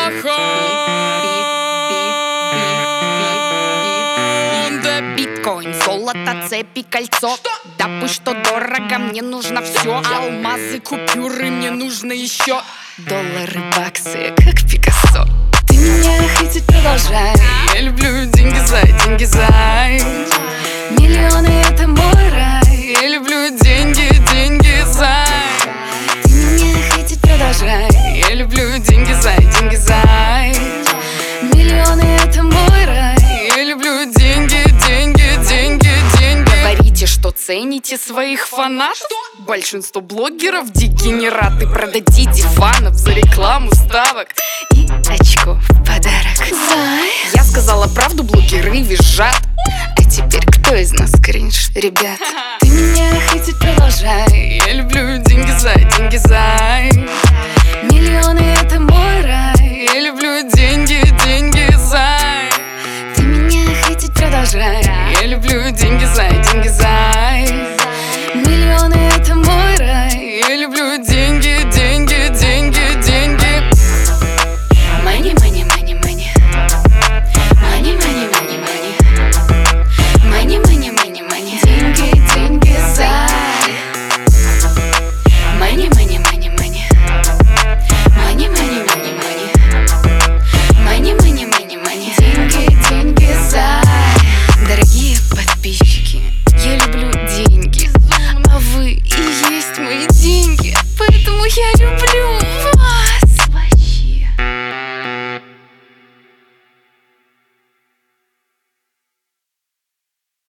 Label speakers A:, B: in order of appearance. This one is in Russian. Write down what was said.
A: Биткоин, золото, цепи, кольцо. Да пусть что дорого, мне нужно все. Алмазы, купюры, мне нужно еще. Доллары, баксы, как Пикассо. Ты меня хоть продолжай. Я люблю деньги зай. Миллионы — это мой рай. Я люблю деньги зай. Ты меня хоть продолжай. Я люблю деньги зай. Миллионы — это мой рай. Я люблю деньги. Говорите, что цените своих фанатов. Большинство блогеров дегенераты. Продадите фанов за рекламу ставок и очков в подарок. Зай. Я сказала правду, блогеры визжат. А теперь кто из нас кринж, ребят? Ты меня хоть продолжай. Я люблю деньги зай. Миллионы